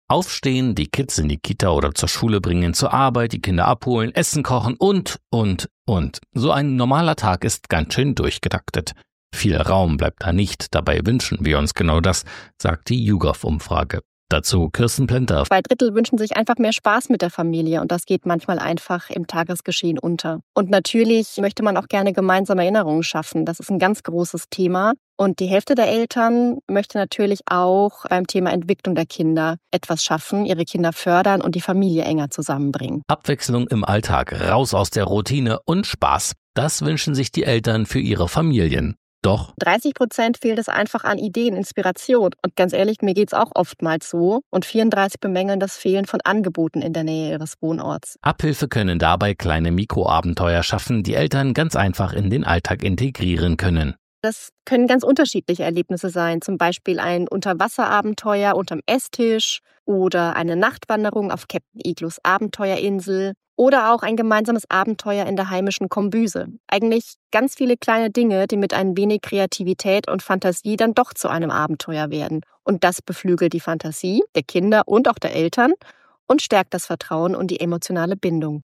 Aufstehen, die Kids in die Kita oder zur Schule bringen, zur Arbeit, die Kinder abholen, Essen kochen und. So ein normaler Tag ist ganz schön durchgetaktet. Viel Raum bleibt da nicht, dabei wünschen wir uns genau das, sagt die YouGov-Umfrage. Dazu Kirsten Plenter. 2/3 wünschen sich einfach mehr Spaß mit der Familie und das geht manchmal einfach im Tagesgeschehen unter. Und natürlich möchte man auch gerne gemeinsame Erinnerungen schaffen. Das ist ein ganz großes Thema. Und die Hälfte der Eltern möchte natürlich auch beim Thema Entwicklung der Kinder etwas schaffen, ihre Kinder fördern und die Familie enger zusammenbringen. Abwechslung im Alltag, raus aus der Routine und Spaß. Das wünschen sich die Eltern für ihre Familien. Doch 30% fehlt es einfach an Ideen, Inspiration. Und ganz ehrlich, mir geht's auch oftmals so. Und 34 bemängeln das Fehlen von Angeboten in der Nähe ihres Wohnorts. Abhilfe können dabei kleine Mikroabenteuer schaffen, die Eltern ganz einfach in den Alltag integrieren können. Das können ganz unterschiedliche Erlebnisse sein. Zum Beispiel ein Unterwasserabenteuer unterm Esstisch oder eine Nachtwanderung auf Captain Igloos Abenteuerinsel. Oder auch ein gemeinsames Abenteuer in der heimischen Kombüse. Eigentlich ganz viele kleine Dinge, die mit ein wenig Kreativität und Fantasie dann doch zu einem Abenteuer werden. Und das beflügelt die Fantasie der Kinder und auch der Eltern und stärkt das Vertrauen und die emotionale Bindung.